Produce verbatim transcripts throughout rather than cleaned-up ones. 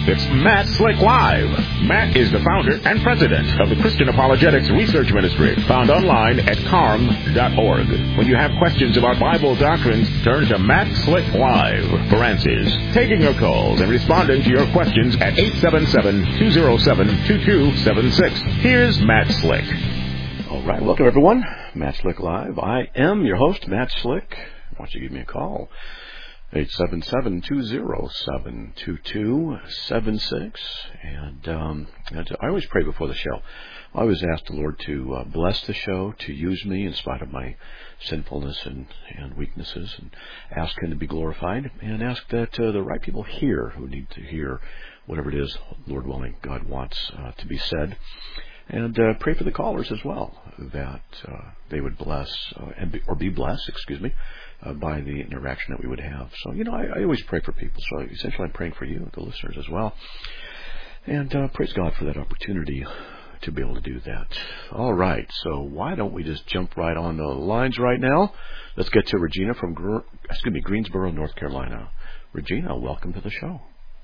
It's Matt Slick Live. Matt is the founder and president of the Christian Apologetics Research Ministry, found online at carm dot org. When you have questions about Bible doctrines, turn to Matt Slick Live for answers. Taking your calls and responding to your questions at eight seven seven, two oh seven, two two seven six. Here's Matt Slick. All right, welcome everyone. Matt Slick Live. I am your host, Matt Slick. Why don't you give me a call? eight seven seven, two oh seven, two two seven six. And um, I always pray before the show. I always ask the Lord to uh, bless the show, to use me in spite of my sinfulness and, and weaknesses, and ask Him to be glorified, and ask that uh, the right people hear who need to hear whatever it is, Lord willing, God wants uh, to be said. And uh, pray for the callers as well, that uh, they would bless, uh, and be, or be blessed, excuse me, uh, by the interaction that we would have. So, you know, I, I always pray for people. So essentially I'm praying for you, the listeners, as well. And uh, praise God for that opportunity to be able to do that. All right, so why don't we just jump right on the lines right now? Let's get to Regina from, Gr- excuse me, Greensboro, North Carolina. Regina, welcome to the show.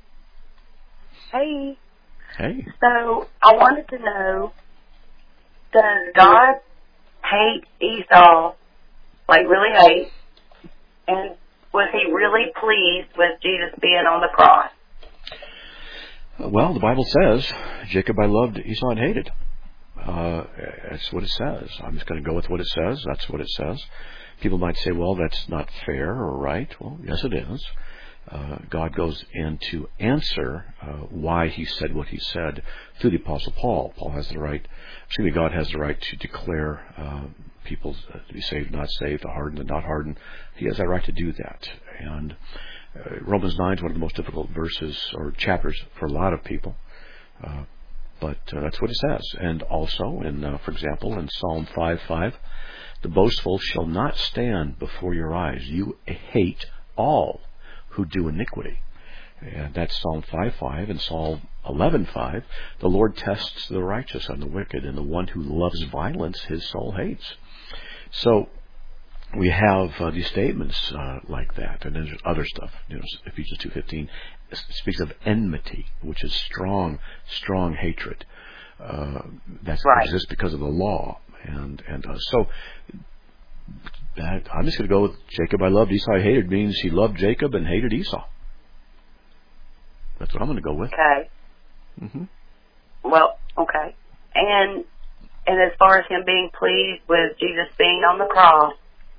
Hey. Hey. So I wanted to know, does God hate Esau, like really hate, and was He really pleased with Jesus being on the cross? Well, the Bible says, Jacob I loved, Esau I hated. Uh, that's what it says. I'm just going to go with what it says. That's what it says. People might say, well, that's not fair or right. Well, yes, it is. Uh, God goes in to answer uh, why He said what He said through the Apostle Paul. Paul has the right, excuse me, God has the right to declare uh, people to be saved, not saved, to harden and not harden. He has that right to do that. And uh, Romans nine is one of the most difficult verses or chapters for a lot of people. Uh, but uh, that's what it says. And also, in, uh, for example, in Psalm five five, the boastful shall not stand before your eyes. You hate all who do iniquity. And that's Psalm five five. And Psalm eleven five, the Lord tests the righteous and the wicked, and the one who loves violence his soul hates. So we have uh, these statements uh, like that, and then there's other stuff. You know, Ephesians two fifteen speaks of enmity, which is strong, strong hatred. Uh, that right. exists because of the law, and and uh, so. That, I'm just going to go with Jacob I loved, Esau I hated means He loved Jacob and hated Esau. That's what I'm going to go with. Okay. Mm-hmm. Well, okay. And and as far as Him being pleased with Jesus being on the cross,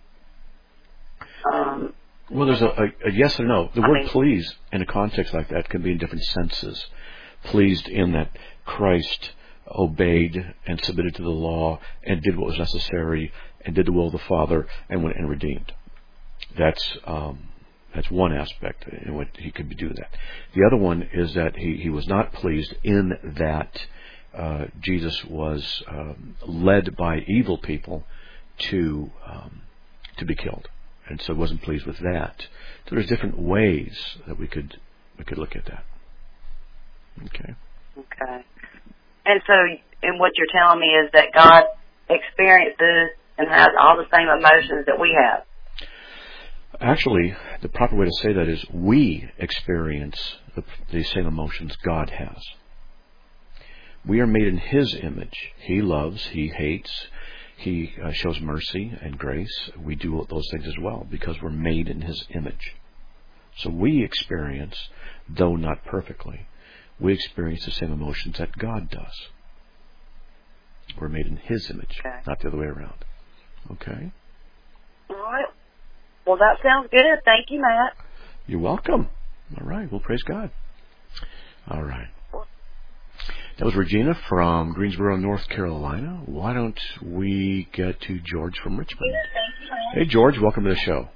um, well, there's a, a, a yes or no. The I word mean, please in a context like that can be in different senses. Pleased in that Christ obeyed and submitted to the law and did what was necessary and did the will of the Father and went and redeemed. That's um, that's one aspect in what He could do that. The other one is that he, he was not pleased in that uh, Jesus was um, led by evil people to um, to be killed, and so wasn't pleased with that. So there's different ways that we could we could look at that. Okay. Okay. And so, and what you're telling me is that God experiences and has all the same emotions that we have. Actually, the proper way to say that is we experience the, the same emotions God has. We are made in His image. He loves, He hates, He uh, shows mercy and grace. We do those things as well because we're made in His image. So we experience, though not perfectly, we experience the same emotions that God does. We're made in His image, okay. Not the other way around. Okay? All right. Well, that sounds good. Thank you, Matt. You're welcome. All right. Well, praise God. All right. That was Regina from Greensboro, North Carolina. Why don't we get to George from Richmond? Hey, George. Welcome to the show.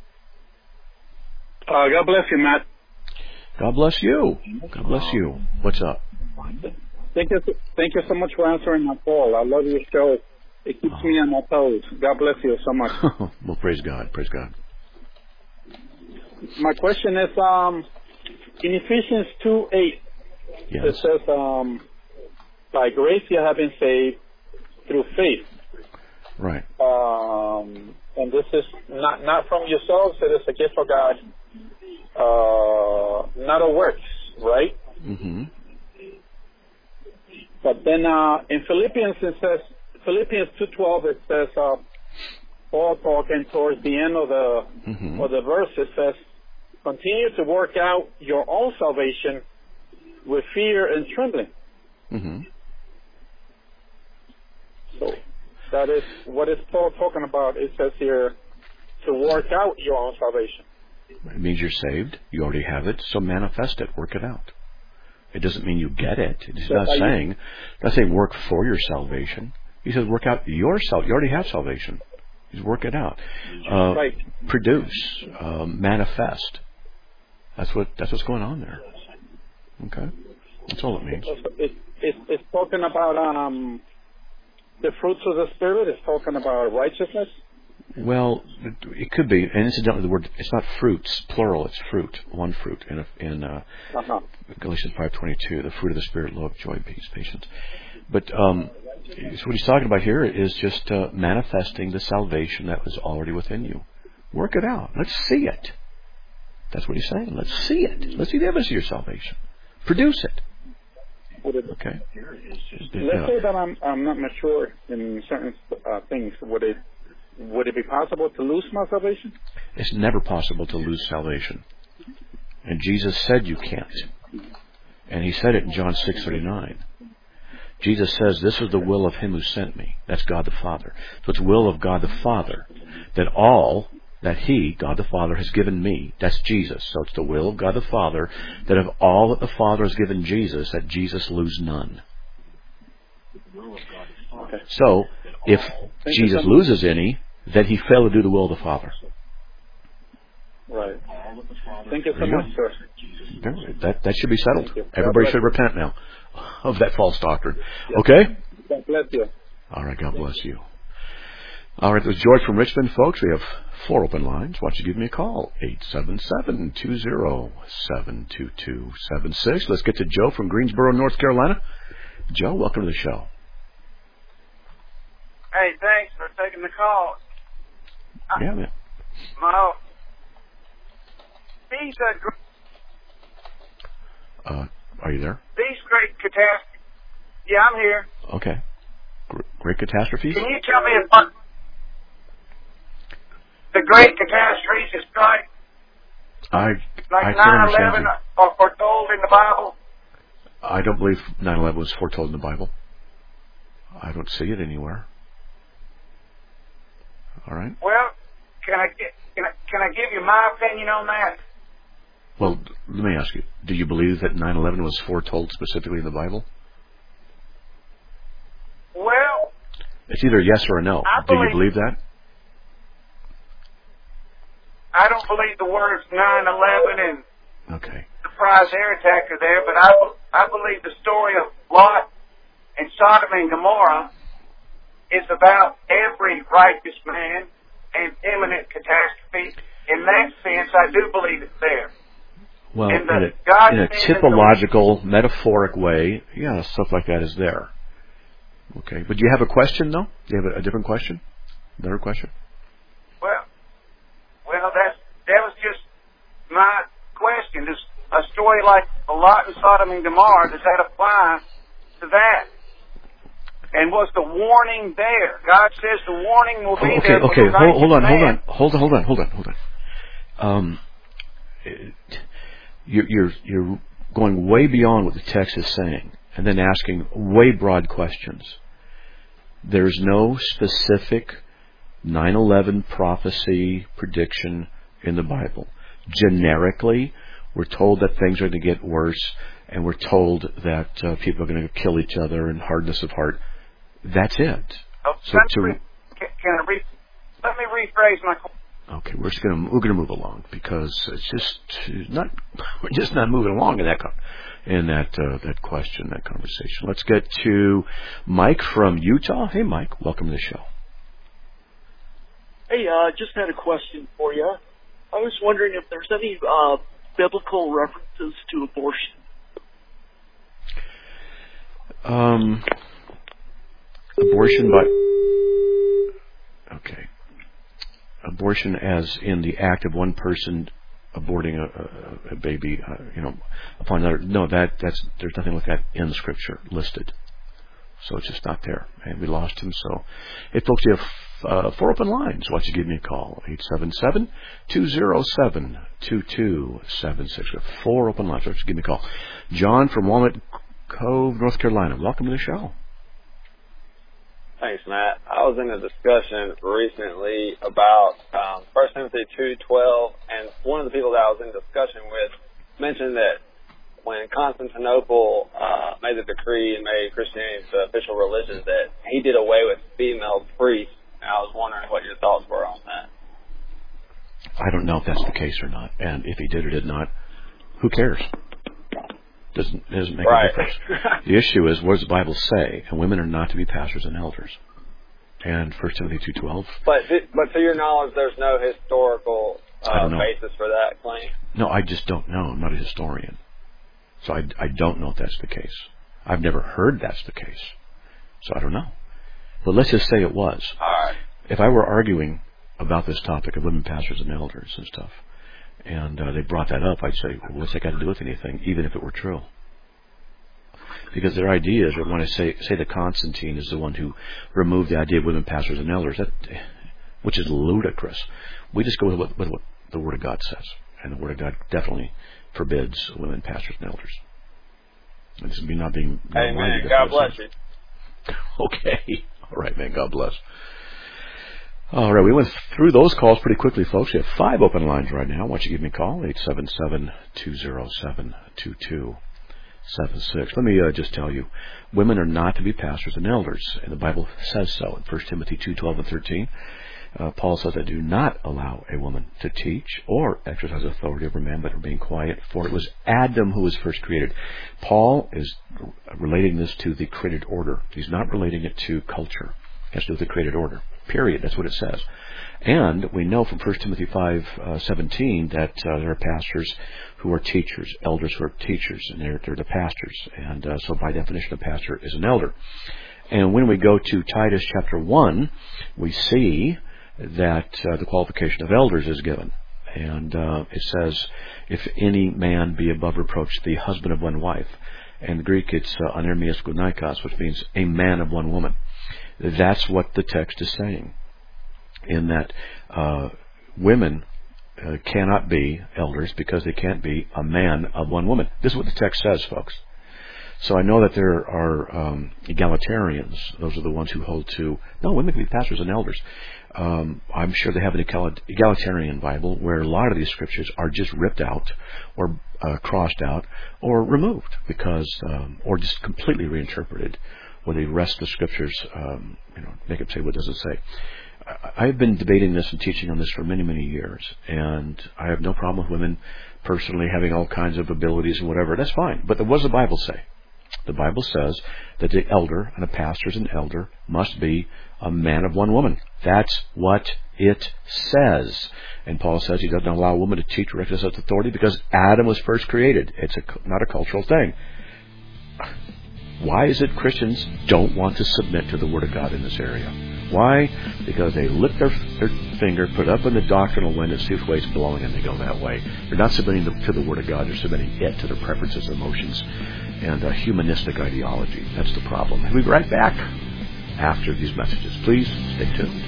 Uh, God bless you, Matt. God bless you. God bless you. What's up? Thank you. Thank you so much for answering my call. I love your show. It keeps oh. me on my toes. God bless you so much. Well, praise God. Praise God. My question is, um, in Ephesians two eight, yes. It says, um, by grace you have been saved through faith. Right. Um, and this is not not from yourselves. It is a gift of God. Uh, not of works, right? Mm-hmm. But then uh, in Philippians it says Philippians two twelve it says uh, Paul talking towards the end of the mm-hmm. of the verse it says, continue to work out your own salvation with fear and trembling. Mm-hmm. So that is what is Paul talking about. It says here to work out your own salvation. It means you're saved. You already have it, so manifest it. Work it out. It doesn't mean you get it. It's so not saying, you, not saying work for your salvation. He says work out your salvation. You already have salvation. He's work it out. Uh, right. Produce, um, manifest. That's what. That's what's going on there. Okay, that's all it means. It, it, it's talking about um, the fruits of the Spirit. It's talking about righteousness. Well, it could be, and incidentally, the word, it's not fruits, plural, it's fruit, one fruit, in, in uh, uh-huh. Galatians five twenty-two, the fruit of the Spirit, love, joy, peace, patience. But um, so what he's talking about here is just uh, manifesting the salvation that was already within you. Work it out. Let's see it. That's what he's saying. Let's see it. Let's see the evidence of your salvation. Produce it. Okay. Let's say that I'm I'm not mature in certain uh, things. Would it Would it be possible to lose my salvation? It's never possible to lose salvation. And Jesus said you can't. And he said it in John six thirty-nine. Jesus says, this is the will of him who sent me. That's God the Father. So it's the will of God the Father that all that he, God the Father, has given me, that's Jesus. So it's the will of God the Father that of all that the Father has given Jesus, that Jesus lose none. Okay. So, if Thank Jesus loses any, then he failed to do the will of the Father. Right. Thank you so much, sir. That, that should be settled. Everybody should repent now of that false doctrine. Okay? God bless you. All right, God bless you. All right, it was George from Richmond, folks. We have four open lines. Why don't you give me a call? eight seven seven, two zero, seven two two seven six. Let's get to Joe from Greensboro, North Carolina. Joe, welcome to the show. Hey, thanks for taking the call. Yeah, man. My, these, uh, uh, are you there? These great catastrophes. Yeah, I'm here. Okay. Great catastrophes? Can you tell me if uh, the great catastrophes is strike? I, like I nine eleven are foretold in the Bible? I don't believe nine eleven was foretold in the Bible. I don't see it anywhere. All right. Well, can I get, can I, can I give you my opinion on that? Well, let me ask you: do you believe that nine eleven was foretold specifically in the Bible? Well, it's either a yes or a no. I do believe, you believe that? I don't believe the words nine eleven and okay. surprise air attack are there, but I I believe the story of Lot and Sodom and Gomorrah is about every righteous man and imminent catastrophe. In that sense, I do believe it's there. Well, in, the, a, in a typological, metaphoric way, yeah, stuff like that is there. Okay, but do you have a question, though? Do you have a, a different question? Another question? Well, well, that's that was just my question. Does a story like Lot and Sodom and Gomorrah, does that apply to that? And was the warning there? God says the warning will be oh, okay, there. Okay, okay, hold, hold on, man. hold on, hold on, hold on, hold on, hold on. Um, it, you're, you're you're going way beyond what the text is saying, and then asking way broad questions. There's no specific nine eleven prophecy prediction in the Bible. Generically, we're told that things are going to get worse, and we're told that uh, people are going to kill each other and hardness of heart. That's it. Oh, so to, re- can, can I re- let me rephrase my question. Okay, we're just going to we're going to move along because it's just not we're just not moving along in that in that uh, that question, that conversation. Let's get to Mike from Utah. Hey, Mike, welcome to the show. Hey, uh, just had a question for you. I was wondering if there's any uh, biblical references to abortion. Um, abortion by okay. Abortion as in the act of one person aborting a, a, a baby, uh, you know, upon another. No, that that's there's nothing like that in the Scripture listed. So it's just not there, and we lost him. So, hey, folks, you have uh, four open lines. Why don't you give me a call? eight seven seven, two zero seven, two two seven six. We have four open lines. Why don't you give me a call? John from Walnut Cove, North Carolina. Welcome to the show. Thanks, Matt. I was in a discussion recently about um, First Timothy two twelve, and one of the people that I was in discussion with mentioned that when Constantinople uh, made the decree and made Christianity the official religion, that he did away with female priests. And I was wondering what your thoughts were on that. I don't know if that's the case or not, and if he did or did not, who cares? Doesn't doesn't make right. a difference. The issue is, what does the Bible say? And women are not to be pastors and elders. And First Timothy two twelve. But but to your knowledge, there's no historical uh, basis for that claim. No, I just don't know. I'm not a historian. So I, I don't know if that's the case. I've never heard that's the case. So I don't know. But let's just say it was. All right. If I were arguing about this topic of women pastors and elders and stuff, and uh, they brought that up, I'd say, well, what's that got to do with anything, even if it were true? Because their idea is that when I say say that Constantine is the one who removed the idea of women pastors and elders, that, which is ludicrous. We just go with what, with what the Word of God says. And the Word of God definitely forbids women pastors and elders. This is me not being... Hey, man, God bless you. Okay. All right, man, God bless. All right, we went through those calls pretty quickly, folks. We have five open lines right now. Why don't you give me a call? eight seven seven, two zero seven, two two seven six. Let me uh, just tell you, women are not to be pastors and elders, and the Bible says so in First Timothy two twelve and thirteen. Uh, Paul says, I do not allow a woman to teach or exercise authority over man, but remain quiet, for it was Adam who was first created. Paul is relating this to the created order. He's not relating it to culture. It has to do with the created order. Period. That's what it says. And we know from First Timothy five seventeen that uh, there are pastors who are teachers, elders who are teachers, and they're, they're the pastors. And uh, so by definition, a pastor is an elder. And when we go to Titus chapter one, we see that uh, the qualification of elders is given. And uh, it says, if any man be above reproach, the husband of one wife. In the Greek, it's uh, anermias gonikos, which means a man of one woman. That's what the text is saying, in that uh, women uh, cannot be elders because they can't be a man of one woman. This is what the text says, folks. So I know that there are um, egalitarians. Those are the ones who hold to, no, women can be pastors and elders. Um, I'm sure they have an egalitarian Bible where a lot of these scriptures are just ripped out or uh, crossed out or removed because, um, or just completely reinterpreted, where they wrest the scriptures, um, you know, make it say what it doesn't say. I've been debating this and teaching on this for many, many years, and I have no problem with women personally having all kinds of abilities and whatever. That's fine. But what does the Bible say? The Bible says that the elder, and a pastor is an elder, must be a man of one woman. That's what it says. And Paul says he doesn't allow a woman to teach or exercise authority because Adam was first created. It's a, not a cultural thing. Why is it Christians don't want to submit to the Word of God in this area? Why? Because they lift their, their finger, put up in the doctrinal wind, and see which way it's blowing, and they go that way. They're not submitting to the Word of God. They're submitting it to their preferences, emotions, and a humanistic ideology. That's the problem. We'll be right back after these messages. Please stay tuned.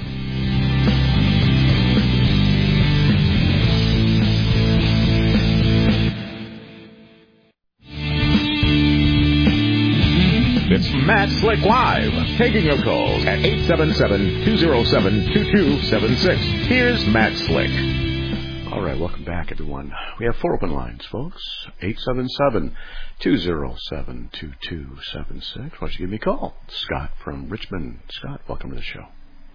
It's Matt Slick Live, taking your calls at eight seven seven, two zero seven, two two seven six. Here's Matt Slick. All right, welcome back, everyone. We have four open lines, folks. eight seven seven, two zero seven, two two seven six. Why don't you give me a call? Scott from Richmond. Scott, welcome to the show.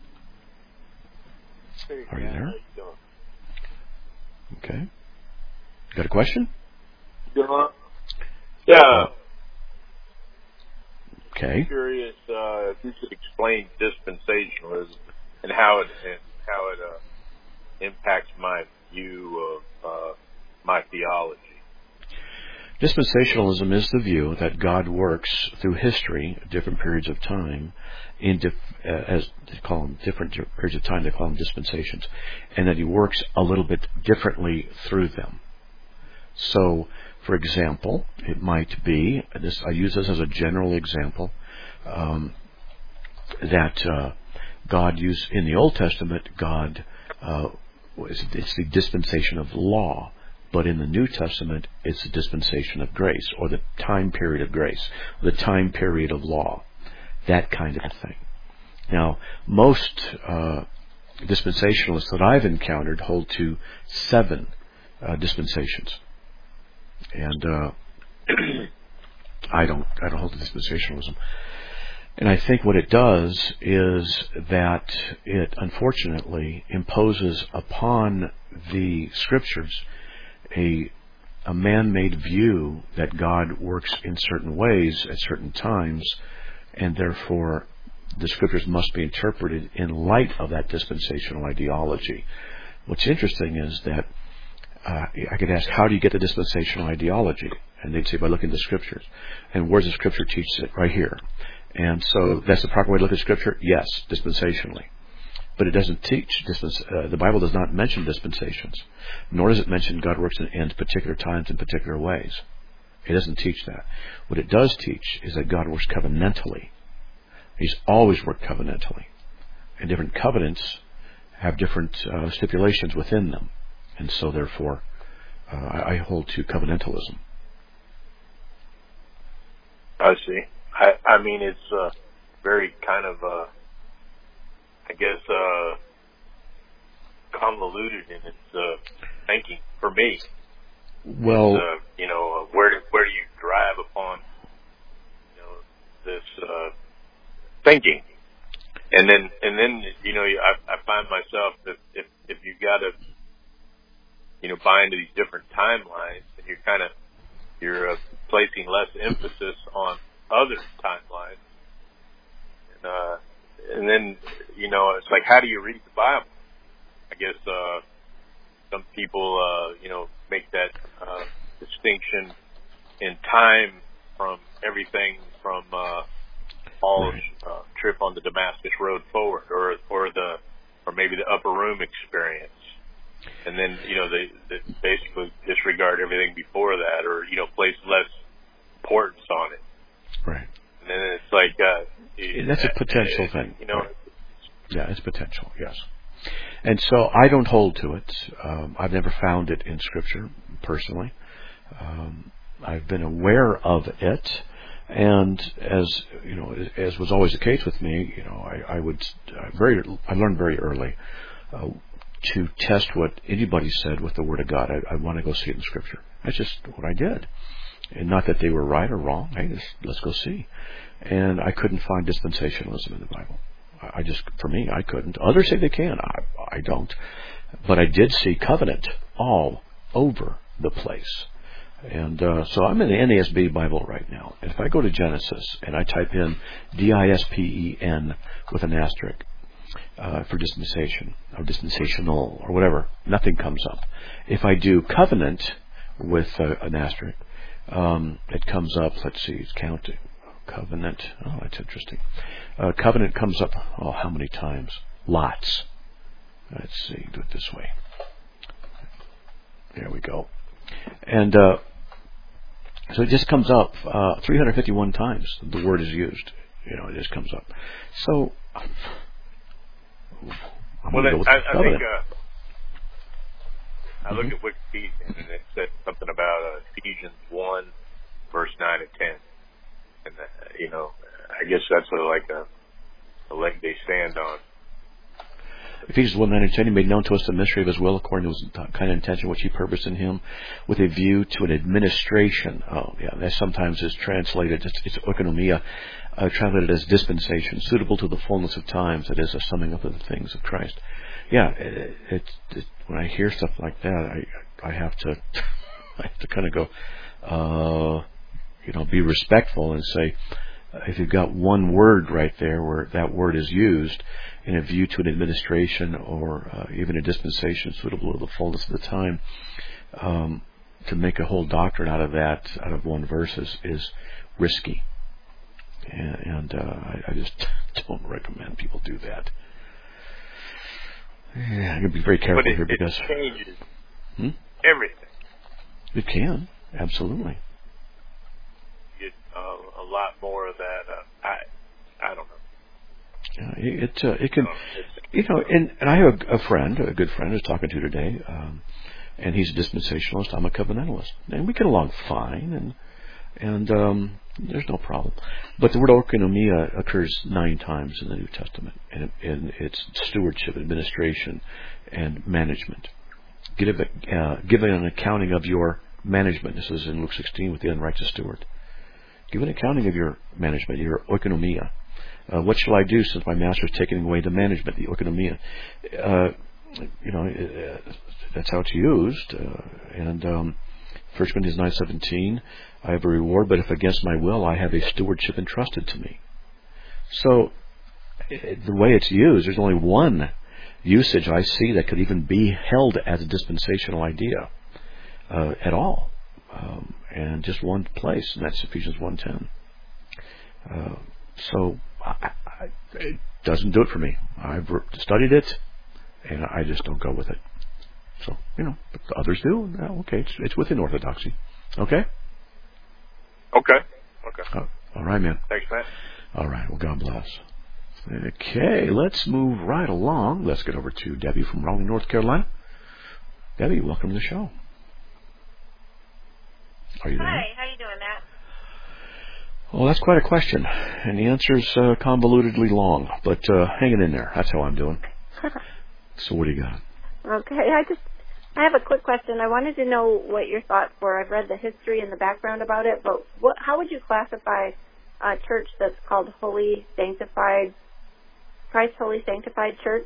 Hey, Are you there? how you doing? Okay. Got a question? Yeah. Yeah. Okay. I'm curious uh, if you could explain dispensationalism and how it and how it uh, impacts my view of uh, my theology. Dispensationalism is the view that God works through history, different periods of time, in dif- uh, as they call them different periods of time. They call them dispensations, and that He works a little bit differently through them. So, for example, it might be this. I use this as a general example um, that uh, God used in the Old Testament. God uh, it's the dispensation of law. But in the New Testament, it's the dispensation of grace, or the time period of grace, the time period of law, that kind of a thing. Now, most uh, dispensationalists that I've encountered hold to seven uh, dispensations, and uh, I don't. I don't hold to dispensationalism. And I think what it does is that it, unfortunately, imposes upon the Scriptures a a man-made view that God works in certain ways at certain times, and therefore the Scriptures must be interpreted in light of that dispensational ideology. What's interesting is that uh, I could ask, how do you get the dispensational ideology? And they'd say, by looking at the Scriptures. And where's the Scripture teach it? Right here. And so that's the proper way to look at Scripture? Yes, dispensationally. But it doesn't teach, uh, the Bible does not mention dispensations, nor does it mention God works in, in particular times in particular ways. It doesn't teach that. What it does teach is that God works covenantally. He's always worked covenantally. And different covenants have different uh, stipulations within them. And so therefore, uh, I, I hold to covenantalism. I see. I, I mean, it's uh, very kind of... Uh I guess, uh, convoluted in its uh, thinking for me. Well, uh, you know, uh, where do, where do you drive upon, you know, this uh, thinking, and then and then you know, I, I find myself that if if you got to, you know, buy into these different timelines, and you're kind of you're uh, placing less emphasis on other timelines, and uh. And then, you know, it's like, how do you read the Bible? I guess uh, some people, uh, you know, make that uh, distinction in time from everything from uh, Paul's uh, trip on the Damascus Road forward, or or the or maybe the upper room experience, and then you know they, they basically disregard everything before that, or you know place less importance on it. Right. And then it's like uh, that's a potential uh, thing, you know. Right. Yeah, it's potential. Yes, and so I don't hold to it. Um, I've never found it in Scripture personally. Um, I've been aware of it, and as you know, as was always the case with me, you know, I, I would I very I learned very early uh, to test what anybody said with the Word of God. I, I want to go see it in Scripture. That's just what I did. And not that they were right or wrong. Hey, just, let's go see. And I couldn't find dispensationalism in the Bible. I just, for me, I couldn't. Others say they can. I, I don't. But I did see covenant all over the place. And uh, so I'm in the N A S B Bible right now. And if I go to Genesis and I type in D I S P E N with an asterisk uh, for dispensation or dispensational or whatever, nothing comes up. If I do covenant with uh, an asterisk, Um, it comes up, let's see, it's counting. Covenant, oh, that's interesting. Uh, covenant comes up, oh, how many times? Lots. Let's see, do it this way. There we go. And uh, so it just comes up uh, three hundred fifty-one times the word is used. You know, it just comes up. So, I'm well, going to go with I, the I covenant. think... Uh, I look at Wikipedia, and it said something about uh, Ephesians one, verse nine and ten. And, uh, you know, I guess that's a, like a, a leg they stand on. Ephesians one, nine and ten, He made known to us the mystery of His will according to His kind of intention which He purposed in Him with a view to an administration. Oh, yeah, that sometimes is translated, it's, it's oikonomia, uh, translated as dispensation, suitable to the fullness of times, that is, a summing up of the things of Christ. Yeah, it, it, it, when I hear stuff like that, I I have to I have to kind of go, uh, you know, be respectful and say, if you've got one word right there where that word is used in a view to an administration or uh, even a dispensation suitable to the fullness of the time, um, to make a whole doctrine out of that, out of one verse, is, is risky. And, and uh, I, I just don't recommend people do that. Yeah, I'm going to be very careful but it, here because... it changes hmm? everything. It can, absolutely. You get uh, a lot more of that. Uh, I I don't know. Yeah, it uh, it can, you know, and, and I have a, a friend, a good friend I was talking to today, um, and he's a dispensationalist, I'm a covenantalist. And we get along fine, and and um, there's no problem. But the word oikonomia occurs nine times in the New Testament, and, it, and it's stewardship, administration, and management. Give, uh, give an accounting of your management. This is in Luke sixteen with the unrighteous steward. Give an accounting of your management, your oikonomia. Uh, what shall I do since my master is taking away the management, the oikonomia? Uh, you know, uh, that's how it's used. Uh, and um, First Corinthians nine seventeen, I have a reward, but if against my will, I have a stewardship entrusted to me. So, it, the way it's used, there's only one usage I see that could even be held as a dispensational idea uh, at all, um, and just one place, and that's Ephesians one ten. Uh, so I, I, it doesn't do it for me. I've studied it, and I just don't go with it. So, you know, but the others do. Well, okay, it's, it's within orthodoxy. Okay? Okay. Okay. Oh, all right, man. Thanks, Matt. All right. Well, God bless. Okay, let's move right along. Let's get over to Debbie from Raleigh, North Carolina. Debbie, welcome to the show. Are you there? Hi, how you doing, Matt? Well, that's quite a question, and the answer's uh, convolutedly long, but uh, hanging in there. That's how I'm doing. So what do you got? Okay, I just I have a quick question. I wanted to know what your thoughts were. I've read the history and the background about it, but what, how would you classify a church that's called Holy Sanctified, Christ Holy Sanctified Church?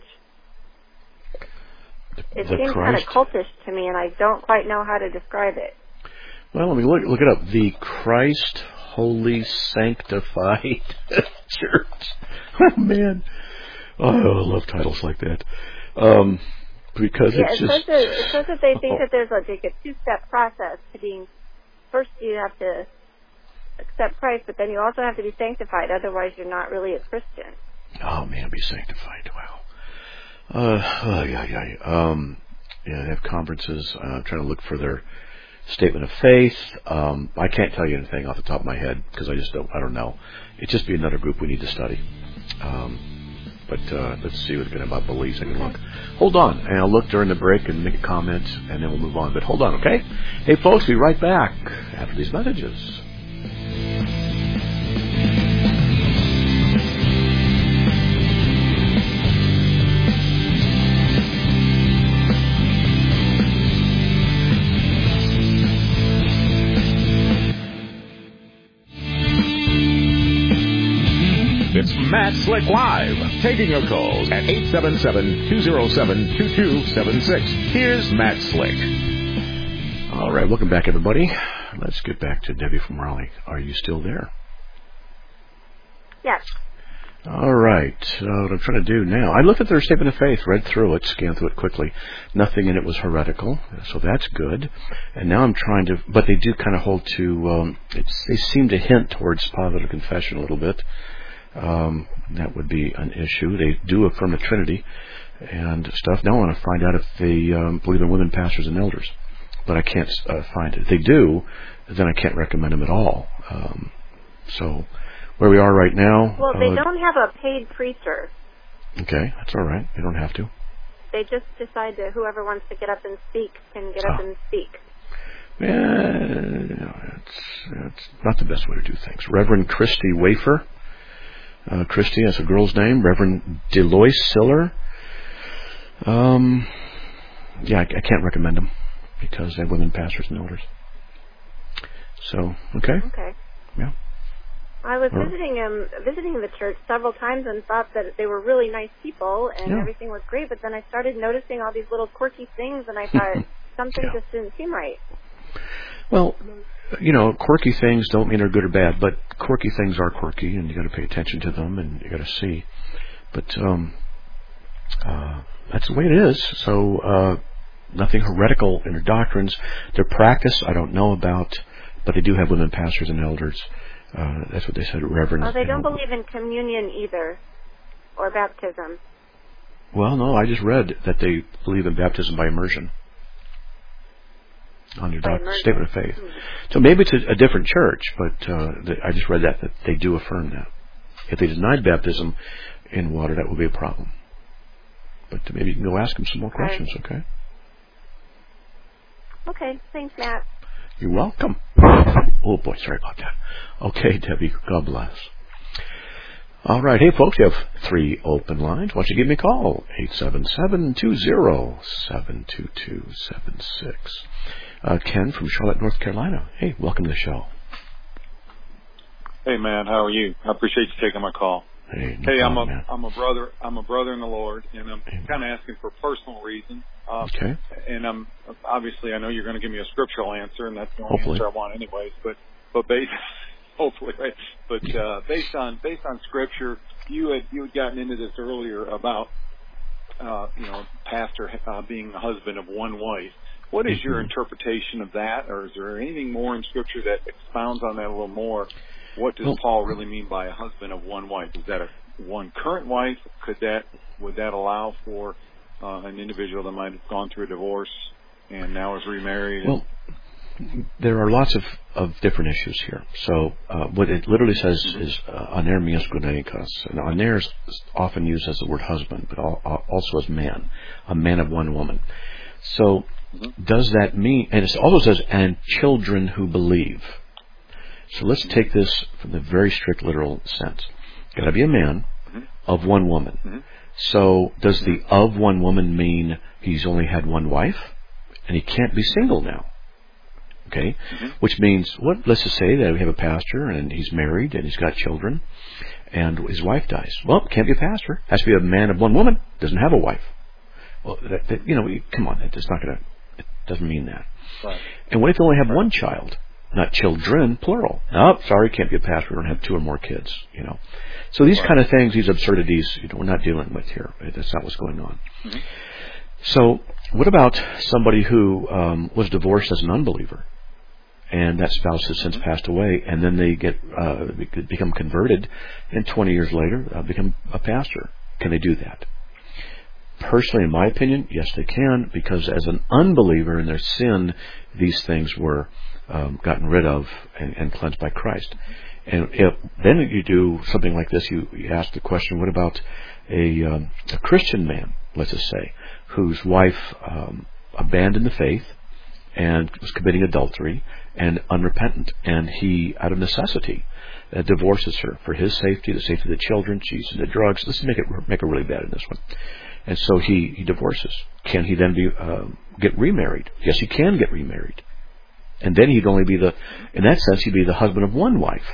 It the seems Christ? kind of cultish to me, and I don't quite know how to describe it. Well, let me look, look it up. The Christ Holy Sanctified Church. Oh, man. Oh, I love titles like that. Um, because yeah, it's it just... Says that, it says that they think oh. that there's a, like a two-step process to being... First, you have to accept Christ, but then you also have to be sanctified. Otherwise, you're not really a Christian. Oh, man, be sanctified. Wow. Uh, oh, yeah, yeah. Um, yeah, they have conferences. Uh, I'm trying to look for their statement of faith. Um, I can't tell you anything off the top of my head because I just don't, I don't know. It'd just be another group we need to study. Um, but uh, let's see what's going about beliefs. I can look. Hold on, and I'll look during the break and make a comment, and then we'll move on. But hold on, okay? Hey, folks, we'll be right back after these messages. It's Matt Slick Live, taking your calls at eight seven seven, two oh seven, two two seven six. Here's Matt Slick. All right, welcome back, everybody. Let's get back to Debbie from Raleigh. Are you still there? Yes. All right. Uh, what I'm trying to do now, I looked at their statement of faith, read through it, scanned through it quickly. Nothing in it was heretical, so that's good. And now I'm trying to, but they do kind of hold to, um, it's, they seem to hint towards positive confession a little bit. Um, that would be an issue. They do affirm the Trinity and stuff. Now I want to find out if they um, believe in women pastors and elders, but I can't uh, find it. If they do, then I can't recommend them at all. Um, so where we are right now. Well, they uh, don't have a paid preacher. Okay, that's all right. You don't have to. They just decide that whoever wants to get up and speak can get up oh. and speak. Yeah, it's, it's not the best way to do things. Reverend Christy Wafer. Uh, Christy, that's a girl's name. Reverend Delois Siller. Um, yeah, I, I can't recommend them because they have women pastors and elders. So, okay. Okay. Yeah. I was Or, visiting um visiting the church several times and thought that they were really nice people and yeah. everything was great, but then I started noticing all these little quirky things and I thought something yeah. just didn't seem right. Well, you know, quirky things don't mean they're good or bad, but quirky things are quirky, and you got to pay attention to them, and you got to see. But um, uh, that's the way it is. So, uh, nothing heretical in their doctrines. Their practice, I don't know about, but they do have women pastors and elders. Uh, that's what they said, Reverend. Oh, they don't you know. believe in communion either, or baptism. Well, no, I just read that they believe in baptism by immersion on your doc- statement of faith. Hmm. So maybe it's a, a different church, but uh, the, I just read that, that they do affirm that. If they denied baptism in water, that would be a problem. But maybe you can go ask them some more questions, right. okay? Okay, thanks, Matt. You're welcome. Oh, boy, sorry about that. Okay, Debbie, God bless. All right, hey, folks, you have three open lines. Why don't you give me a call? eight seven seven, two zero, seven two two seven six. Uh, Ken from Charlotte, North Carolina. Hey, welcome to the show. Hey, man, how are you? I appreciate you taking my call. Hey, no hey problem, I'm a man. I'm a brother. I'm a brother in the Lord, and I'm kind of asking for personal reasons. Uh, okay. And I'm obviously I know you're going to give me a scriptural answer, and that's the only Hopefully. answer I want, anyways. But but based hopefully, right? But uh, based on based on scripture, you had you had gotten into this earlier about uh, you know pastor uh, being the husband of one wife. What is your interpretation of that, or is there anything more in scripture that expounds on that a little more? What does well, Paul really mean by a husband of one wife? Is that a one current wife? Could that would that allow for uh, an individual that might have gone through a divorce and now is remarried? Well, there are lots of, of different issues here. So uh, what it literally says mm-hmm. is uh, anermios guneikas. And aner is often used as the word husband, but also as man, a man of one woman. So mm-hmm. does that mean? And it also says and children who believe. So let's take this from the very strict literal sense. Got to be a man mm-hmm. of one woman. Mm-hmm. So does the of one woman mean he's only had one wife and he can't be single now? Okay, mm-hmm. which means what? Let's just say that we have a pastor and he's married and he's got children, and his wife dies. Well, can't be a pastor. Has to be a man of one woman. Doesn't have a wife. Well, that, that, you know, come on. It's not going to. It doesn't mean that. Right. And what if you only have one child? Not children, plural. Oh, sorry, can't be a pastor. We don't have two or more kids, you know. So these right. kind of things, these absurdities, you know, we're not dealing with here. That's not what's going on. Mm-hmm. So what about somebody who um, was divorced as an unbeliever, and that spouse has since mm-hmm. passed away, and then they get uh, become converted, and twenty years later uh, become a pastor? Can they do that? Personally, in my opinion, yes, they can, because as an unbeliever in their sin, these things were Um, gotten rid of and, and cleansed by Christ. And if, then you do something like this, you, you ask the question, what about a, um, a Christian man, let's just say, whose wife um, abandoned the faith and was committing adultery and unrepentant, and he, out of necessity, uh, divorces her for his safety, the safety of the children. She's into drugs. Let's make it make it really bad in this one. And so he, he divorces. Can he then be uh, get remarried? Yes, he can get remarried. And then he'd only be the, in that sense, he'd be the husband of one wife,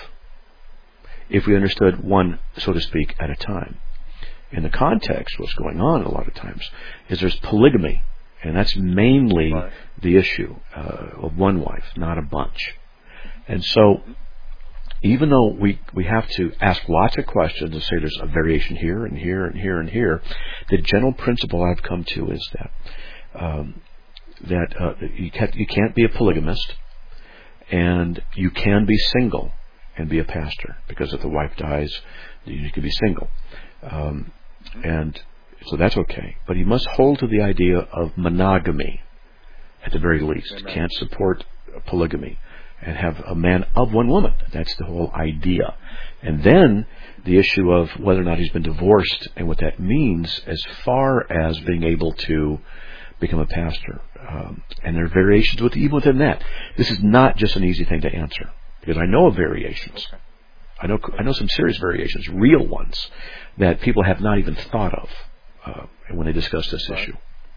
if we understood one, so to speak, at a time. In the context, what's going on a lot of times is there's polygamy, and that's mainly right. the issue uh, of one wife, not a bunch. And so, even though we, we have to ask lots of questions and say there's a variation here and here and here and here, the general principle I've come to is that um, that uh, you can't, you can't be a polygamist, and you can be single and be a pastor, because if the wife dies, you can be single. Um, and so that's okay. But you must hold to the idea of monogamy, at the very least. Amen. Can't support polygamy and have a man of one woman. That's the whole idea. And then the issue of whether or not he's been divorced and what that means as far as being able to become a pastor. Um, and there are variations with even within that. This is not just an easy thing to answer, because I know of variations. Okay. I know I know some serious variations, real ones, that people have not even thought of uh, when they discuss this right. issue.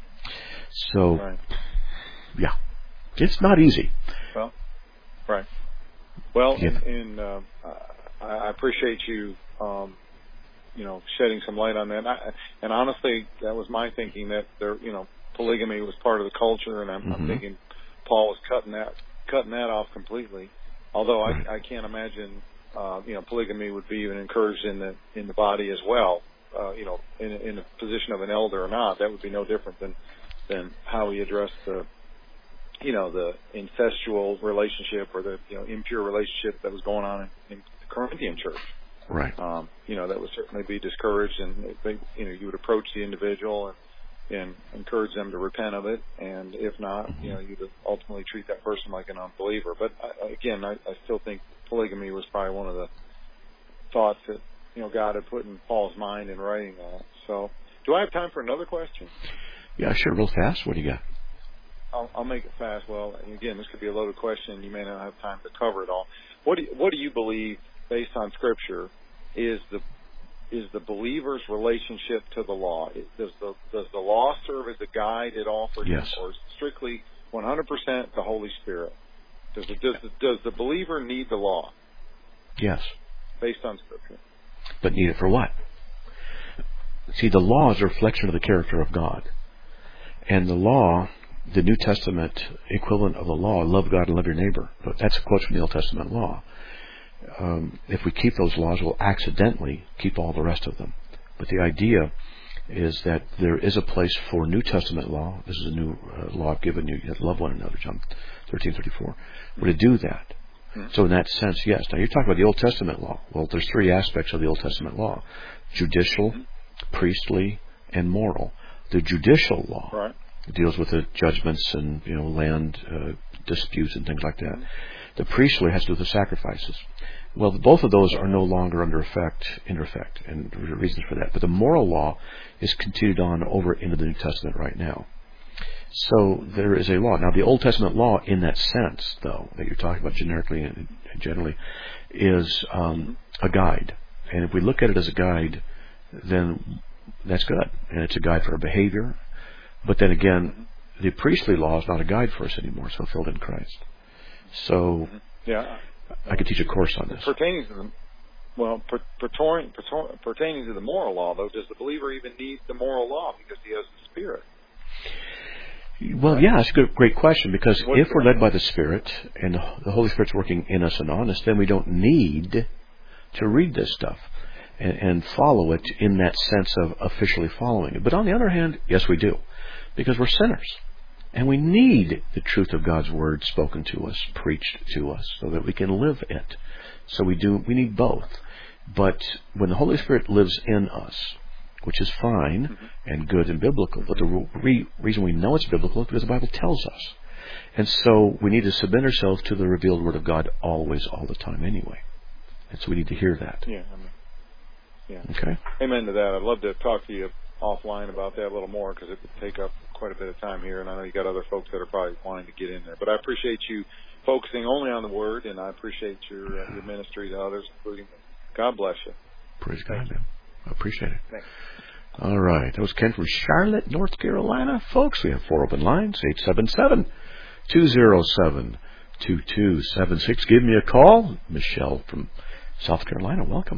So, right. yeah, it's not easy. Well, right. Well, yeah. and, and uh, I appreciate you, um, you know, shedding some light on that. I, and honestly, that was my thinking, that there, you know, polygamy was part of the culture, and I'm, mm-hmm. I'm thinking Paul was cutting that cutting that off completely. Although right. I, I can't imagine, uh, you know, polygamy would be even encouraged in the in the body as well. Uh, you know, in, in the position of an elder or not, that would be no different than than how he addressed the, you know, the incestual relationship or the, you know, impure relationship that was going on in, in the Corinthian church. Right. Um, you know, that would certainly be discouraged, and they, you know, you would approach the individual and, and encourage them to repent of it, and if not, mm-hmm. you know, you'd ultimately treat that person like an unbeliever. But I, again, I, I still think polygamy was probably one of the thoughts that, you know, God had put in Paul's mind in writing that. So, do I have time for another question? Yeah, sure. Real fast. What do you got? I'll, I'll make it fast. Well, again, this could be a loaded question. You may not have time to cover it all. What do you, what do you believe, based on Scripture, is the is the believer's relationship to the law? Does the does the law serve as a guide at all for him, yes. or is it strictly one hundred percent the Holy Spirit? Does the, does the, does the believer need the law? Yes. Based on Scripture. But need it for what? See, the law is a reflection of the character of God. And the law, the New Testament equivalent of the law, love God and love your neighbor. That's a quote from the Old Testament law. Um, if we keep those laws, we'll accidentally keep all the rest of them. But the idea is that there is a place for New Testament law. This is a new uh, law I've given you. You have to love one another, John thirteen thirty-four. We're to do that. So in that sense, yes. Now you're talking about the Old Testament law. Well, there's three aspects of the Old Testament law: judicial, priestly, and moral. The judicial law right. deals with the judgments and, you know, land uh, disputes and things like that. The priestly has to do with the sacrifices. Well, both of those are no longer under effect, in effect, and there are reasons for that. But the moral law is continued on over into the New Testament right now. So there is a law. Now, the Old Testament law, in that sense, though, that you're talking about generically and generally, is um, a guide. And if we look at it as a guide, then that's good. And it's a guide for our behavior. But then again, the priestly law is not a guide for us anymore. It's fulfilled in Christ. So yeah, I could teach a course on this. Pertaining to the, well, per, pertaining, pertaining to the moral law, though, does the believer even need the moral law because he has the Spirit? Well, yeah, it's a good, great question, because if we're led by the Spirit and the Holy Spirit's working in us and on us, then we don't need to read this stuff and, and follow it in that sense of officially following it. But on the other hand, yes, we do, because we're sinners. And we need the truth of God's Word spoken to us, preached to us, so that we can live it. So we do. We need both. But when the Holy Spirit lives in us, which is fine mm-hmm. and good and biblical, but the re- reason we know it's biblical is because the Bible tells us. And so we need to submit ourselves to the revealed Word of God always, all the time anyway. And so we need to hear that. Yeah. I mean, yeah. Okay. Amen to that. I'd love to talk to you offline about that a little more, because it would take up quite a bit of time here, and I know you got other folks that are probably wanting to get in there. But I appreciate you focusing only on the Word, and I appreciate your uh, your ministry to others, including me. God bless you. Praise God, man. I appreciate it. Thanks. All right. That was Ken from Charlotte, North Carolina. Folks, we have four open lines, eight seven seven, two zero seven, two two seven six. Give me a call. Michelle from South Carolina, welcome.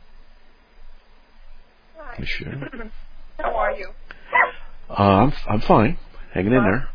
Hi. Michelle. How are you? Uh, I'm I'm fine. Hanging in there.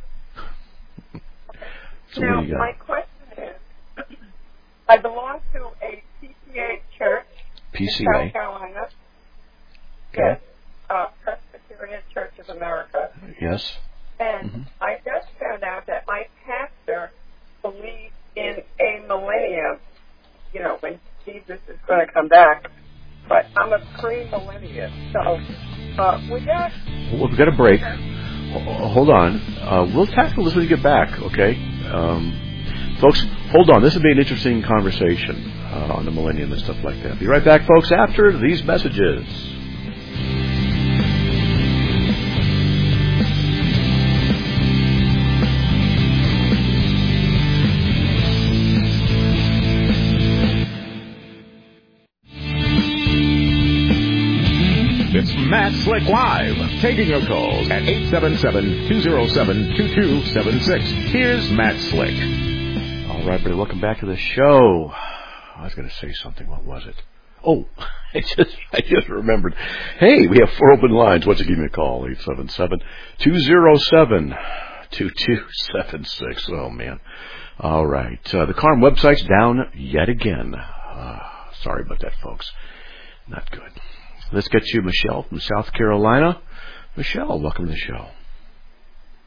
So now, what do you got? my question is, I belong to a P C A church P C A. in South Carolina. Okay. Yes, uh, Presbyterian Church of America. Yes. And mm-hmm. I just found out that my pastor believes in a millennium, you know, when Jesus is going to come back. But I'm a pre-millennialist, so uh, we got... Well, we've got a break. Hold on. Uh, we'll tackle this when you get back, okay? Um, folks, hold on. This will be an interesting conversation uh, on the millennium and stuff like that. Be right back, folks, after these messages. It's Matt Slick Live, taking your calls at eight seven seven, two zero seven, two two seven six. Here's Matt Slick. All right, buddy, welcome back to the show. I was going to say something. What was it? Oh, I just I just remembered. Hey, we have four open lines. What's it? Give me a call, eight seven seven, two zero seven, two two seven six. Oh, man. All right. Uh, the Carm website's down yet again. Uh, sorry about that, folks. Not good. Let's get you Michelle from South Carolina. Michelle, welcome to the show.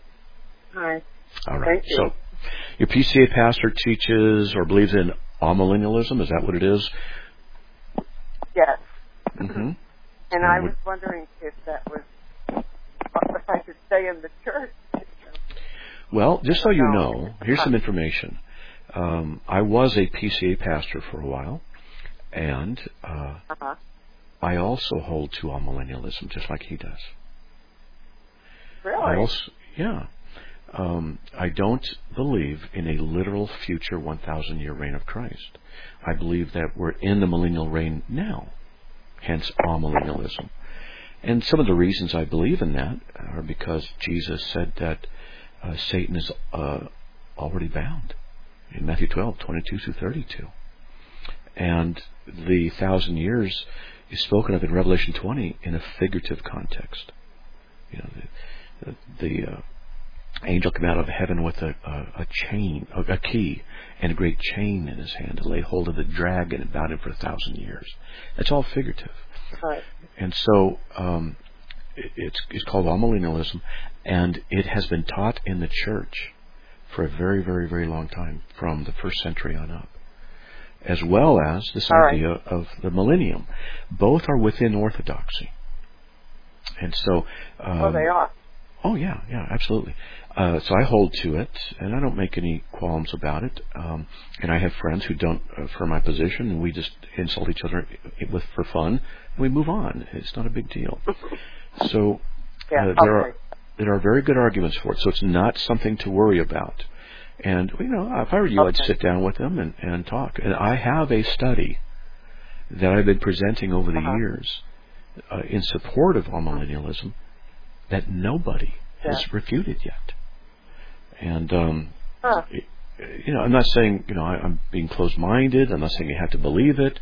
Hi. All right. Thank you. So, your P C A pastor teaches or believes in amillennialism. Is that what it is? Yes. Mm-hmm. And I was wondering if that was, if I could stay in the church. Well, just so you know, here's some information. Um, I was a P C A pastor for a while, and uh, uh-huh. I also hold to amillennialism, just like he does. Really? I also, yeah. Um, I don't believe in a literal future one thousand year reign of Christ. I believe that we're in the millennial reign now, hence amillennialism. And some of the reasons I believe in that are because Jesus said that uh, Satan is uh, already bound in Matthew twelve, twenty-two through thirty-two. And the thousand years is spoken of in Revelation twenty in a figurative context. You know, the, the uh, angel came out of heaven with a, a, a chain, a, a key, and a great chain in his hand to lay hold of the dragon and bound him for a thousand years. That's all figurative. Right. And so um, it, it's, it's called amillennialism, and it has been taught in the church for a very, very, very long time, from the first century on up, as well as this all idea right. of the millennium. Both are within orthodoxy. And so... Um, oh, they are? Oh, yeah, yeah, absolutely. Uh, so I hold to it, and I don't make any qualms about it. Um, and I have friends who don't affirm my position, and we just insult each other with for fun, and we move on. It's not a big deal. So yeah, uh, there are there are very good arguments for it. So it's not something to worry about. And you know, if I were you, okay. I'd sit down with them and, and talk. And I have a study that I've been presenting over the uh-huh. years uh, in support of amillennialism that nobody yeah. has refuted yet. And, um, huh. you know, I'm not saying, you know, I, I'm being closed-minded. I'm not saying you have to believe it.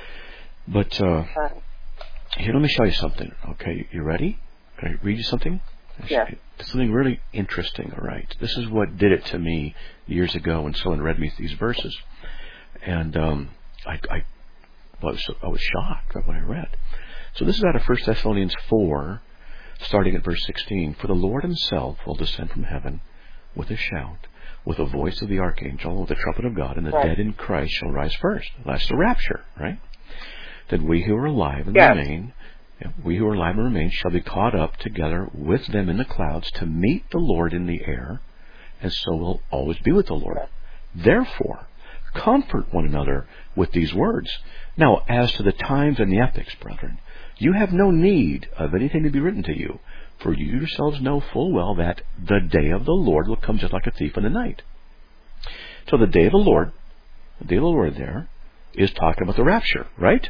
But, uh, here, let me show you something. Okay, you ready? Can I read you something? Yeah. It's something really interesting, all right? This is what did it to me years ago when someone read me these verses. And, um, I, I, well, I, was, I was shocked by what I read. So this is out of First Thessalonians four, starting at verse sixteen. For the Lord himself will descend from heaven with a shout, with the voice of the archangel, with the trumpet of God, and the right. dead in Christ shall rise first. That's the rapture, right? Then we who are alive and yes. remain, we who are alive and remain, shall be caught up together with them in the clouds to meet the Lord in the air, and so will always be with the Lord. Yes. Therefore, comfort one another with these words. Now, as to the times and the epochs, brethren, you have no need of anything to be written to you, for you yourselves know full well that the day of the Lord will come just like a thief in the night. So the day of the Lord, the day of the Lord there, is talking about the rapture, right?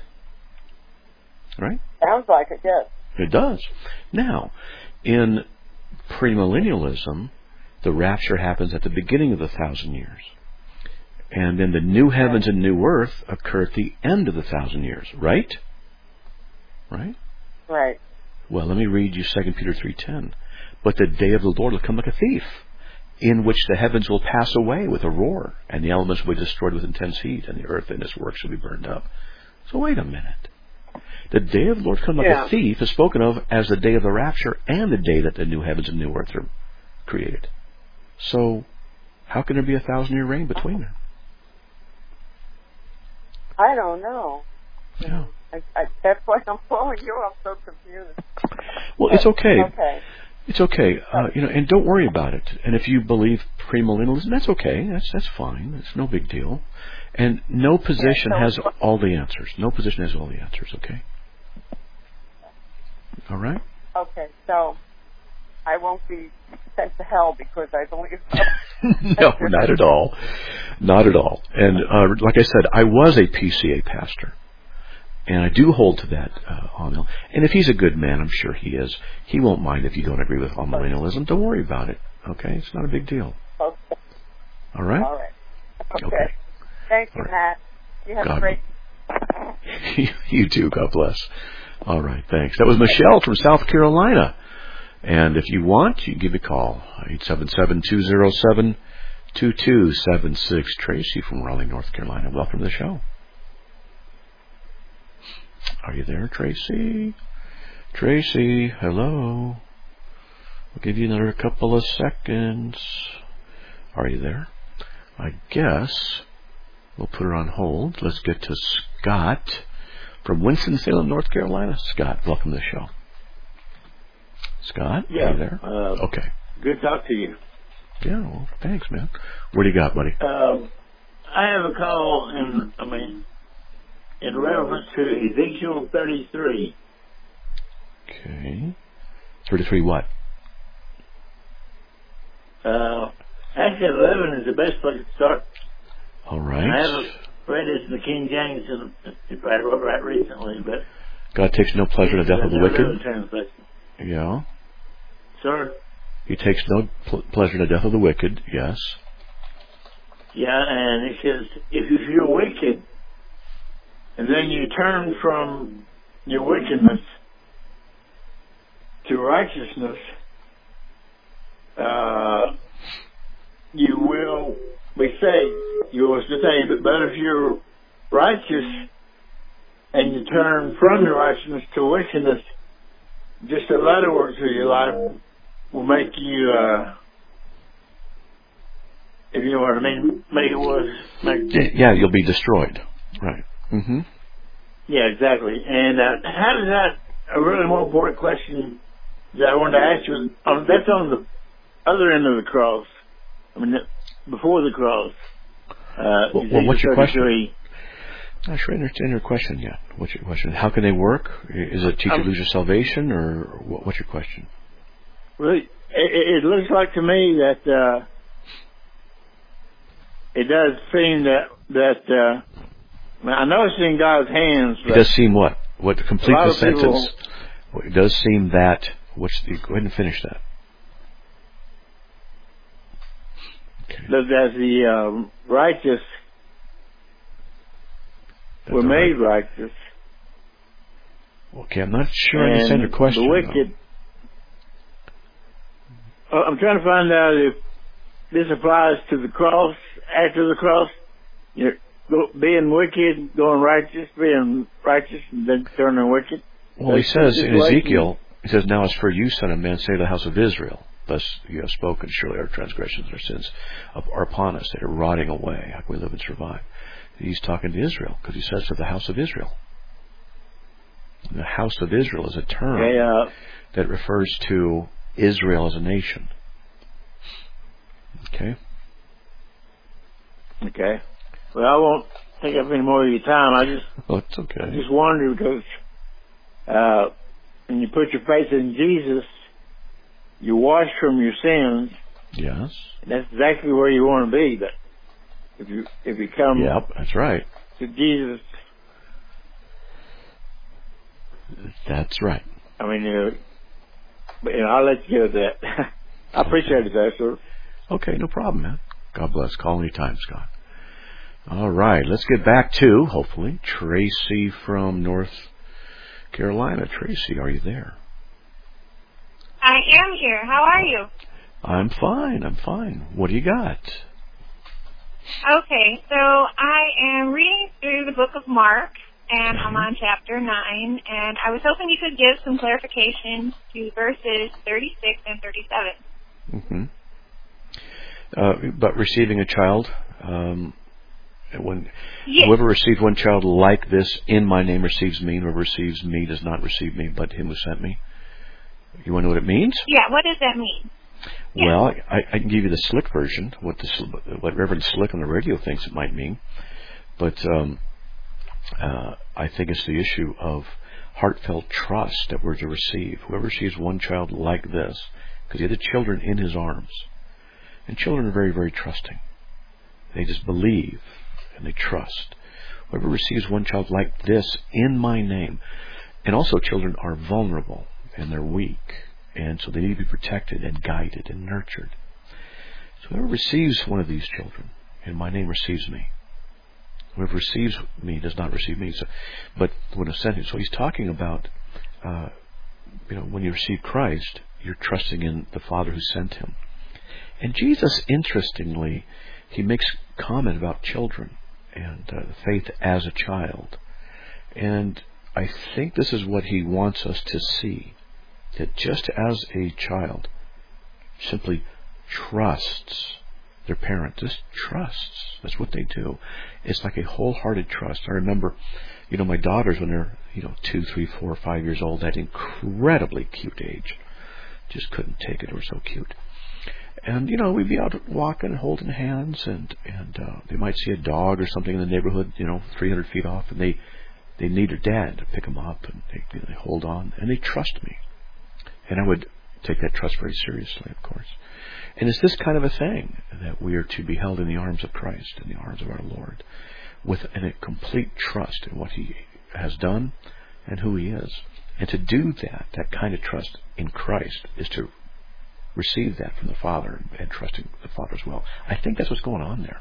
Right? Sounds like it, yes. It does. Now, in premillennialism, the rapture happens at the beginning of the thousand years. And then the new heavens and new earth occur at the end of the thousand years, right? Right? Right. Well, let me read you Second Peter three ten. But the day of the Lord will come like a thief, in which the heavens will pass away with a roar, and the elements will be destroyed with intense heat, and the earth and its works will be burned up. So wait a minute. The day of the Lord comes like yeah. a thief is spoken of as the day of the rapture and the day that the new heavens and new earth are created. So how can there be a thousand year reign between them? I don't know. Yeah. I, I, that's why I'm following you. I'm so confused. Well, it's okay. Okay. It's okay. Uh, you know, and don't worry about it. And if you believe premillennialism, that's okay. That's that's fine. It's no big deal. And no position yeah, so, has all the answers. No position has all the answers. Okay. All right. Okay. So I won't be sent to hell because I believe. No, not at all. Not at all. And uh, like I said, I was a P C A pastor. And I do hold to that, uh, amil. And if he's a good man, I'm sure he is, he won't mind if you don't agree with amillennialism. Don't worry about it. Okay? It's not a big deal. Okay. All right? All right. Okay. okay. Thank you, right. Matt. You have God. a great... You too. God bless. All right. Thanks. That was Michelle from South Carolina. And if you want, you can give me a call. eight seven seven, two zero seven, two two seven six. Tracy from Raleigh, North Carolina. Welcome to the show. Are you there, Tracy? Tracy, hello. We'll give you another couple of seconds. Are you there? I guess we'll put her on hold. Let's get to Scott from Winston-Salem, North Carolina. Scott, welcome to the show. Scott, yeah, are you there? Uh, okay. Good to talk to you. Yeah, well, thanks, man. What do you got, buddy? Um, I have a call in, I mean, in reference to Ezekiel thirty-three. Okay. thirty-three what? Uh, actually, eleven is the best place to start. All right. I haven't read this in the King James, if I wrote right recently, but... God takes no pleasure in the death of the wicked. Translation. Yeah. Sir? He takes no pl- pleasure in the death of the wicked, yes. Yeah, and it says, if you're wicked, and then you turn from your wickedness to righteousness, uh, you will be saved. You will be saved. But if you're righteous and you turn from your righteousness to wickedness, just the latter works of your life will make you, uh, if you know what I mean, make it worse. Make yeah, you'll be destroyed. Right. Mm-hmm. Yeah, exactly. And uh, how does that, a really more important question that I wanted to ask you, um, that's on the other end of the cross. I mean, before the cross. Uh, well, well, what's your question? I'm not sure I understand your question yet. What's your question? How can they work? Is it teach you um, lose your salvation, or what's your question? Well, it, it looks like to me that uh, it does seem that that uh, I know it's in God's hands. It does seem what? What to complete the sentence? People, it does seem that. What's the, go ahead and finish that. Okay. That the uh, righteous That's were made right. righteous. Okay, I'm not sure I understand your question. The wicked. Uh, I'm trying to find out if this applies to the cross. After the cross, you're go, being wicked, going righteous, being righteous, and then turning wicked. Well, he says in Ezekiel, he says, "Now as for you, son of man, say to the house of Israel, thus you have spoken, surely our transgressions and our sins are upon us. They are rotting away. How can we live and survive?" He's talking to Israel, because he says to the house of Israel. And the house of Israel is a term okay, uh, that refers to Israel as a nation. Okay? Okay. Well, I won't take up any more of your time. I just... Oh, it's okay. I just wonder because uh, when you put your faith in Jesus, you wash from your sins. Yes. And that's exactly where you want to be. But if you if you come... Yep, that's right. ...to Jesus... That's right. I mean, you know, but, you know, I'll let you go with that. I appreciate it, though, sir. Okay, no problem, man. God bless. Call anytime, Scott. All right, let's get back to, hopefully, Tracy from North Carolina. Tracy, are you there? I am here. How are you? I'm fine. I'm fine. What do you got? Okay, so I am reading through the book of Mark, and I'm on chapter nine, and I was hoping you could give some clarification to verses thirty-six and thirty-seven. Mm-hmm. Uh, but receiving a child, um, when yes. whoever receives one child like this in my name receives me, and whoever receives me does not receive me, but him who sent me. You want to know what it means? Yeah, what does that mean? Well, I, I can give you the Slick version, what the what Reverend Slick on the radio thinks it might mean, but um, uh, I think it's the issue of heartfelt trust that we're to receive. Whoever receives one child like this, because he had the children in his arms, and children are very, very trusting. They just believe and they trust. Whoever receives one child like this in my name, and also children are vulnerable and they're weak. And so they need to be protected and guided and nurtured. So whoever receives one of these children in my name receives me. Whoever receives me does not receive me. So, but when I sent him, so he's talking about, uh, you know, when you receive Christ, you're trusting in the Father who sent him. And Jesus, interestingly, he makes comment about children and uh, faith as a child. And I think this is what he wants us to see. That just as a child simply trusts their parent. Just trusts. That's what they do. It's like a wholehearted trust. I remember, you know, my daughters, when they're, you know, two, three, four, five years old, that incredibly cute age. Just couldn't take it. They were so cute. And, you know, we'd be out walking, holding hands, and, and uh, they might see a dog or something in the neighborhood, you know, three hundred feet off, and they, they need their dad to pick them up, and they, you know, they hold on, and they trust me. And I would take that trust very seriously, of course. And it's this kind of a thing that we are to be held in the arms of Christ, in the arms of our Lord, with a complete trust in what He has done and who He is. And to do that, that kind of trust in Christ, is to receive that from the Father and trusting the Father as well. I think that's what's going on there.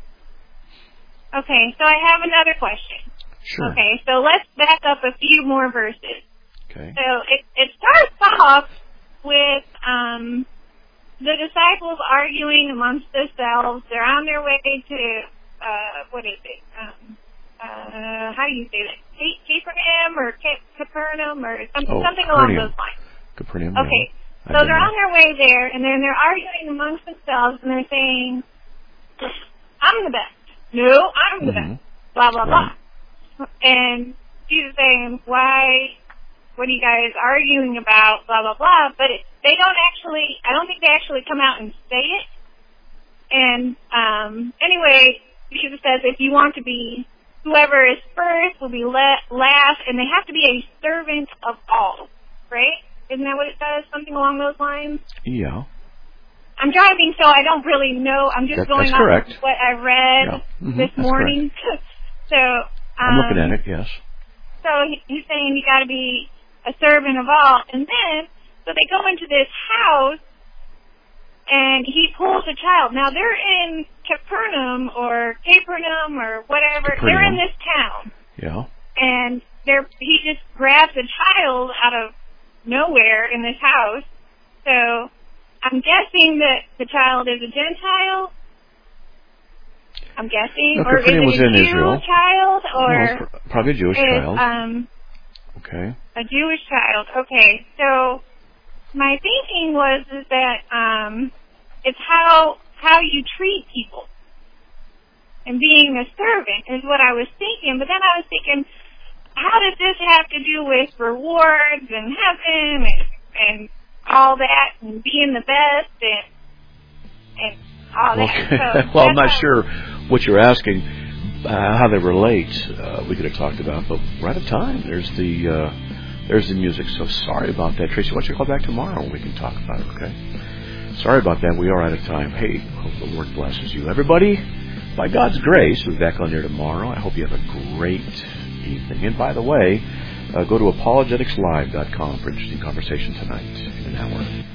Okay, so I have another question. Sure. Okay, so let's back up a few more verses. Okay. So it, it starts off with um, the disciples arguing amongst themselves. They're on their way to, uh, what is it? Um, uh, how do you say that? Capernaum or Capernaum or something, oh, something along those lines. Capernaum. Okay. Yeah. So they're on their way there, and then they're arguing amongst themselves, and they're saying, I'm the best. No, I'm the mm-hmm. best. Blah, blah, right. blah. And Jesus saying, why, what are you guys arguing about, blah, blah, blah. But it, they don't actually, I don't think they actually come out and say it. And um, anyway, Jesus says, if you want to be, whoever is first will be le- last, and they have to be a servant of all, right? Isn't that what it says? Something along those lines? Yeah. I'm driving, so I don't really know. I'm just that, going off correct. Of what I read yeah. mm-hmm, this morning. so um, I'm looking at it, yes. So he, he's saying you got to be a servant of all. And then, so they go into this house, and he pulls a child. Now, they're in Capernaum or Capernaum or whatever. Capernaum. They're in this town. Yeah. And they're, he just grabs a child out of nowhere in this house. So I'm guessing that the child is a Gentile. I'm guessing, no, or is it was a in Jew Israel. child, or no, probably a Jewish is, child. Um, okay. A Jewish child. Okay. So my thinking was is that um, it's how how you treat people, and being a servant is what I was thinking. But then I was thinking, how does this have to do with rewards and heaven and, and all that, and being the best and and all that? Okay. So well, I'm not sure what you're asking, uh, how they relate. Uh, we could have talked about, but we're out of time. There's the uh, there's the music. So sorry about that, Tracy. Why don't you call back tomorrow and we can talk about it? Okay. Sorry about that. We are out of time. Hey, hope the Lord blesses you, everybody. By God's grace, we'll be back on here tomorrow. I hope you have a great evening. And by the way, uh, go to apologetics live dot com for interesting conversation tonight in an hour.